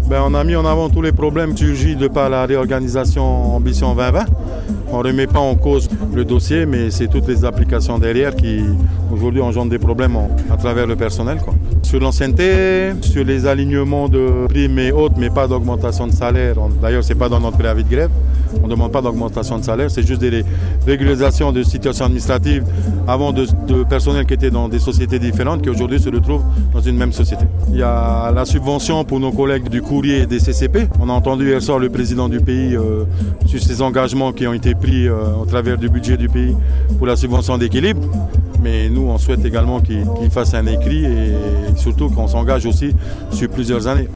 On a mis en avant tous les problèmes qui surgissent de par la réorganisation Ambition 2020. On ne remet pas en cause le dossier, mais c'est toutes les applications derrière qui aujourd'hui engendrent des problèmes à travers le personnel, quoi. Sur l'ancienneté, sur les alignements de primes et autres, mais pas d'augmentation de salaire. D'ailleurs, ce n'est pas dans notre préavis de grève. On ne demande pas d'augmentation de salaire, c'est juste des régularisations de situations administratives avant de personnel qui étaient dans des sociétés différentes qui aujourd'hui se retrouvent dans une même société. Il y a la subvention pour nos collègues du courrier et des CCP. On a entendu hier soir le président du pays sur ses engagements qui ont été pris au travers du budget du pays pour la subvention d'équilibre. Mais nous, on souhaite également qu'il fasse un écrit et surtout qu'on s'engage aussi sur plusieurs années.